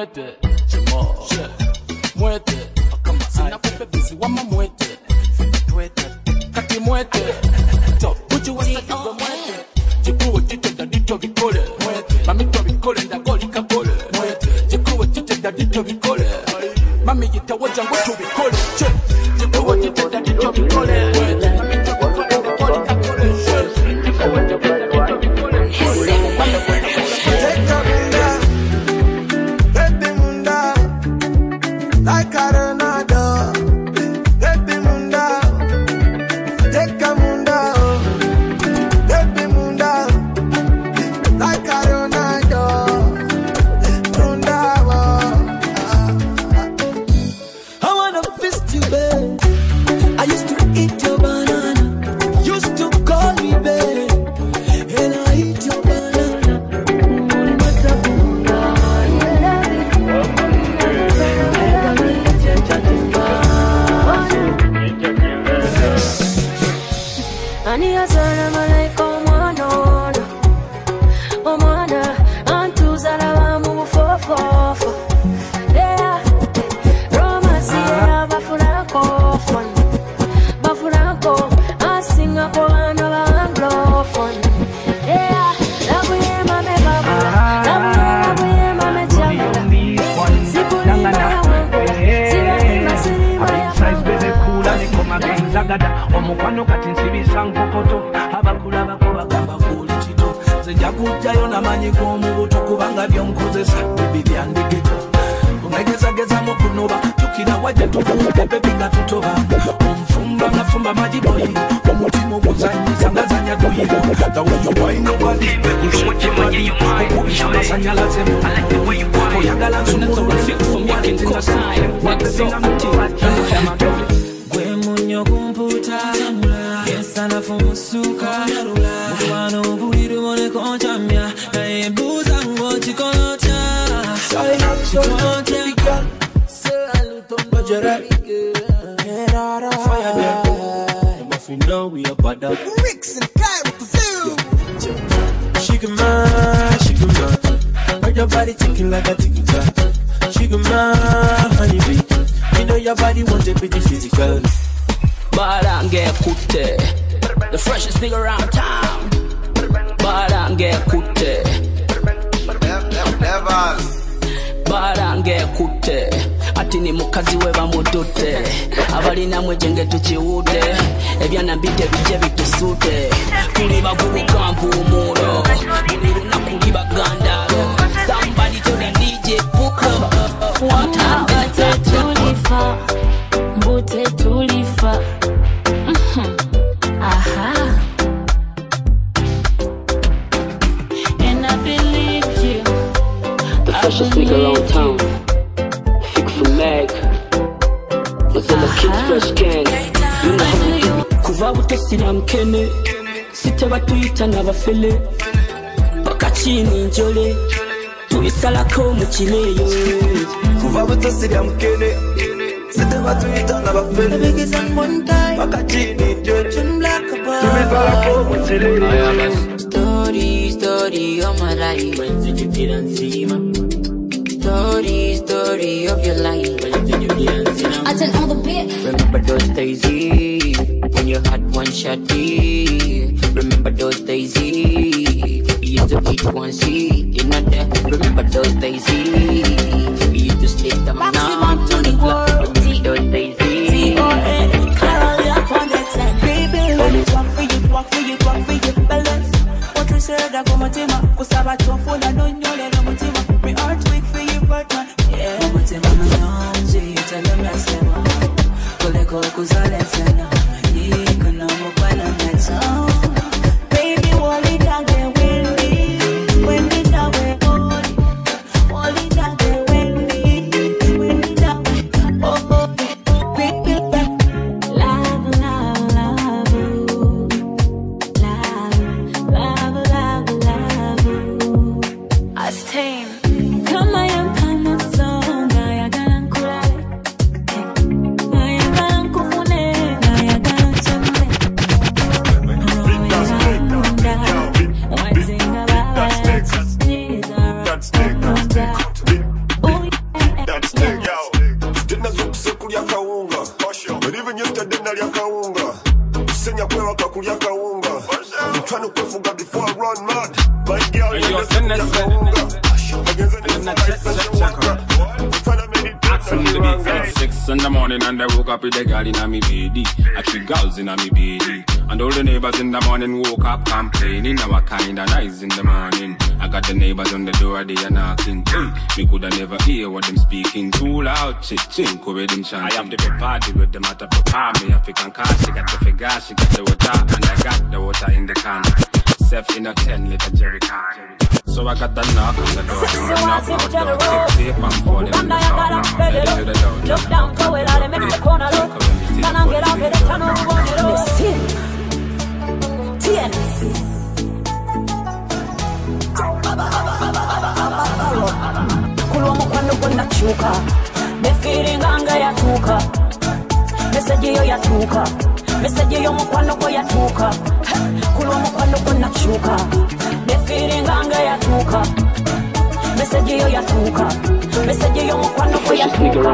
muete, muete, sina pepe busy wama muete, kati muete, buju wasa kiwa muete, jikuwa tite dadito vikole, mamito vikole ndagoli kakole, jikuwa tite dadito vikole, mami yitawaja ngutu vikole, jikuwa tite dadito vikole, mamito vikole ndagoli kakole, jikuwa tite dadito vikole, like Coronado, baby munda, take munda, baby munda, like Coronado, munda. I wanna fist you, babe. I used to eat your banana, used to call me babe, and I eat your banana. Ani azana malaika omwana omwana antuzala bamu fofofo yeah romance ya bafurako asinga ko bana ba anglophone yeah love ye mame baba love ye mame jamila sikulanga Zagada, omukwano kati nsibisa nkokoto abakula bakoba gamba kuli kito zenja kujjayo namanyi g'omubuto kubanga byonkozesa bibyandigeto kumegezageza mu kunoba tukira wajja tukupepe binga tutoba omufumba ngafumba majiboyi omutima oguzanyiza ngazanya duyiro the way you wind over the okulisha masanyalazemu oyagala nsumulu Munyo kumputa Yesana fumusuka Mwana ubuiru mone konchamya Na yebuza ngo chikonota Chikonota Salutombo jerabike Fire there If you know we are bad up Ricks and Cairo Shigama Heard your body ticking like a tick-tock Shigama Honey bee You know your body wants a pretty physical Barange Kute, the freshest nigga around town. Barange Kute, Barange Kute, atini mukazi weba mudote. Abalina mwejenge tuchiude, ebyana bide bije bitusute. Kuliba kubukampu umulo, kuliru na kuliba gandalo. Somebody to the DJ Puka. Bute tulifa, bute tulifa. Aha. And I believed you. The freshest nigga around town. Fix for Mag. What's in the Kids Fresh Gang? You know how we do it. Kuva butosira mkene, site batuyita n'abafele. Bakachini njole, tubisalako mu kireyo. Kuva butosira mkene, site batuyita n'abafele. Because I'm one time. Bakachini njole, tubisalako mu kireyo. Story of my life. Story of your life. I tell all the bit. Remember those days when you had one shot D. Remember those days we used to eat one C. You know that. Remember those days we used to sleep them now. Maximum to the world. Remember those days Serda como tema, kusaba tofola no nyole no mutima. Me heart weak for you, but man, yeah. Mutima no nyonji, tell me sema. Kole ko kuzale sana, yiko na mukwana nacho. Baby, wali dage wendi dawe ori. Wali dage wendi dawe ori. Baby, love. Kama ya mpana songa ya gana Kanu kufunga before I run mad. My girl, you just check. From the big at 6 in the morning and I woke up with a girl in a me BD. I 3 girls in a me BD. And all the neighbors in the morning woke up complaining. Our kind of nice in the morning. I got the neighbors on the door, they are knocking. Me coulda never hear what them speaking. Too loud, ching, with them chanting. I have to be party with them at a prepare me. African car, she got the figure, she got the water. And I got the water in the can. Self in a 10-liter jerry can. So I got the knock on the door. And I knock out the door. Take tape and fall in the shower. Look down, go it out and make the corner look. Can I get out of the tunnel? Kulomo kwando kuna chuka. Mefiri nganga ya tuka. Message yo ya tuka. Message yo mkwando kwa ya tuka. Kulomo kwando kuna chuka. Mefiri nganga ya tuka. Message yo ya tuka. Message yo mkwando kwa ya tuka.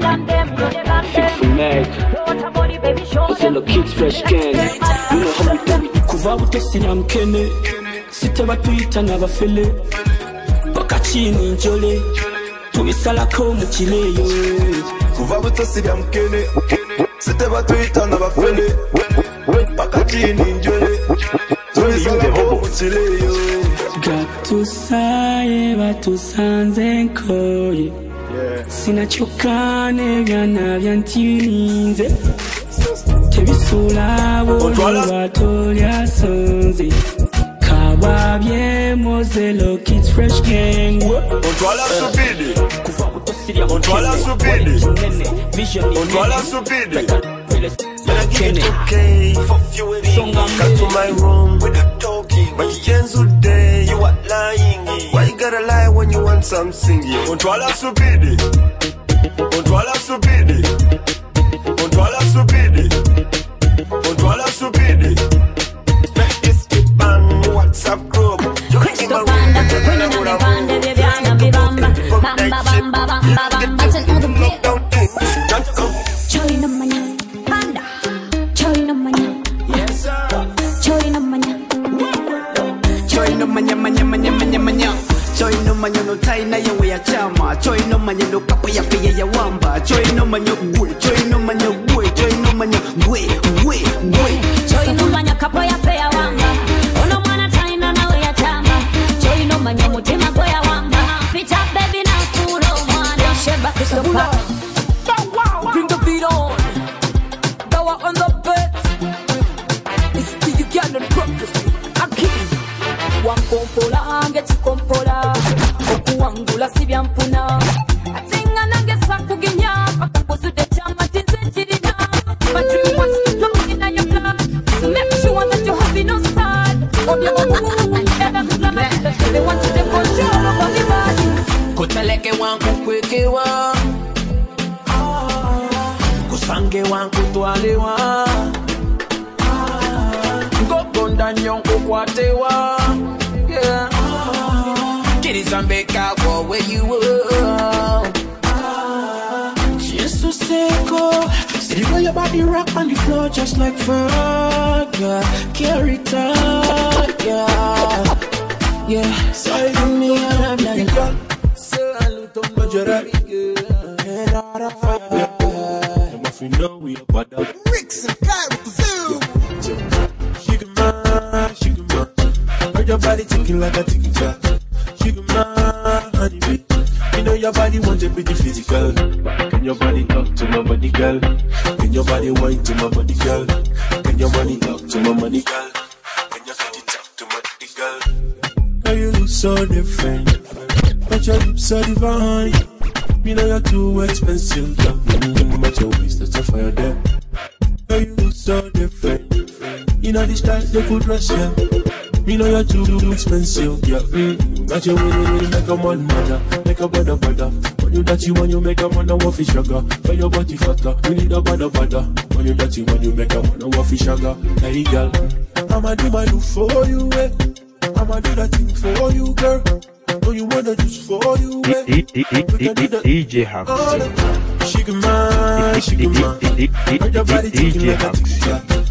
Fit for mag. Hustle the kicks fresh can. You know how we do it. Kuva utosina mkene. Site batuita n'abafele. Bakachini njole. Tubisalako mu kileyo. Kuva utosina mkene. Site batuita n'abafele. Bakachini njole. Tubisalako mu kileyo. Gatusaye batusanze nkoye. Sinachokane byana byantininze. Tebisula bo batolya sonze. Kababye mozelo kids fresh gang. Ontwala subidi. Kuva kutosiria Ontwala subidi. Vision. Ontwala subidi. Kene. Okay, fuck you with it. Got to my room with the talking. But you can't today, you are lying. Why you gotta lie when you want some singing? Ontwala subidi. Ontwala subidi. Ontwala subidi. Ontwala subidi. Make this keep on WhatsApp group. Crystal Panda, when I'm a band, Viviana, Bibamba, Bamba, Bamba, Bamba, Bamba, it's another bit. Join the mania, Panda, join the mania, yes sir, join the mania, Join no manya. Join no manya no tai na ya we chama. Join no manya no kapo ya pia ya wamba. Join no manya gwe. Join no manya gwe. Join no manya gwe. join no manya kapo ya pia wamba. Ono mwana tai na we ya chama. Join no manya mutima go ya wamba. Pita baby na kuro mwana. Sheba Crystal Panda. Bring the beat on. Power on the bed. It's the Ugandan practice. I'm kidding. Wakompola angeti kompola. Okuwangula sibyampuna. Atinga nangesa kuginya. Akakuzude chama tinzenjirina. My dream was to flow in your blood. To make sure that you're happy no sad. On your own. They want to take control over the body. Koteleke wangu kweke wa. Kusange wangu twale wa. Gogonda nyonko kwate wa. Yeah. Kirizambeka wa where you were. Jesus Seko. See the way your body rock on the floor just like fire. Carry tight, yeah. So give me a love like that. Salute on majority. Head out of fire. And if you know we are bad up. Ricks and Kyrie Zoo. Sugar man. Heard your body ticking like a ticking clock. Sugar man, honey bee. You know your body wants to be the physical. Can your body talk to my body, girl? Can your body wine to my body, girl? Can your body talk to my money, girl? Can your body talk to my body, girl? Now you look so different, but your lips are divine. You know you're too expensive, girl. But your waist, that's a fire there. Now you look so different. You know the style they could rush ya. You know you're too expensive, yeah. Got you winning, make a man mother, make a brother. When you dirty, when you make a man a waffy sugar. For your body fatter, you need a brother. When you dirty, when you make a man a waffy sugar. Hey girl, I'ma do my do for you, eh. I'ma do that thing for you, girl. No, you wanna just for you, eh. DJ House. Sugar man. Heard your body ticking like a tick-tock.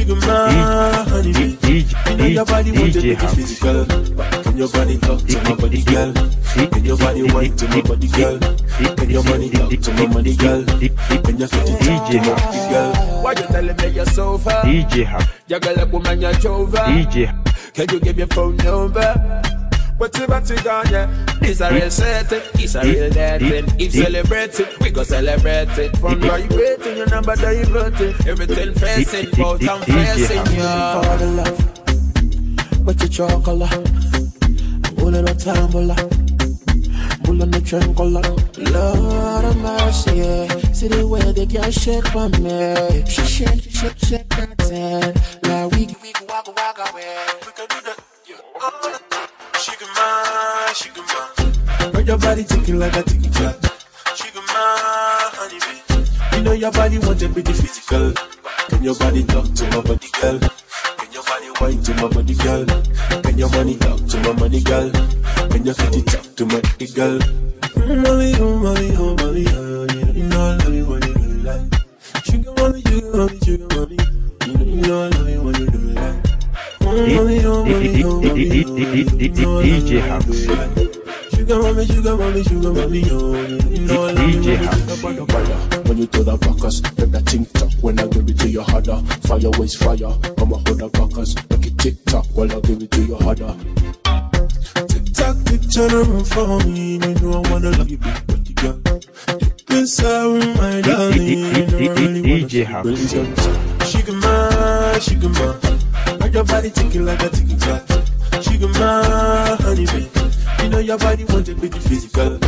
sugar my honey bee. You know your body wants to be physical. Can your body talk to my body, girl? Can your body wine to my body, girl? Can your body talk to my body, girl? Can your body talk to my body, girl? Why you telling me you're so far? DJ Hub. You got a woman, you're Jova. DJ. Can you give your phone number? What's about to go, yeah? It's a real setting, it's a real dating. If celebrating, we go celebrate it. From vibrating, your number diverting. Everything facing, both I'm facing, yeah. For the love, but you chocolate. All of the time, bull on the triangle. Lord of mercy, yeah. See the way they can shake for me. She shake that thing. Like we can walk away. We can do that, yeah. Sugar ma, got your body ticking like a ticky clock. Sugar ma, honey bee, you know your body wants to be physical. Can your body talk to my body, girl? Can your body wine to my body, girl? Can your money talk to my money, girl? Can your kitty talk to my kitty, girl? Mommy, oh mommy, oh mommy, oh, you know I love you when you do it like. Sugar mommy, sugar mommy, sugar mommy, you know I love you when you do it like. DJ Hubs. Sugar mommy, sugar mommy, sugar mommy, you know I love you when you throw the rockers, make that tick tock when I give it to your harder. Fire waste fire, I'm a hold the rockers, make it tick tock when I give it to your harder. Tick tock, picture them for me, you know I wanna love you, big body girl. This my darling, you know I really DJ Hubs. Sugar ma. Your body ticking like a ticky clock. Sugar my honey bee. You know your body wants to be physical.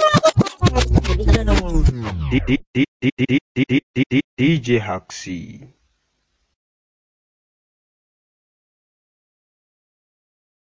DJ Huxley.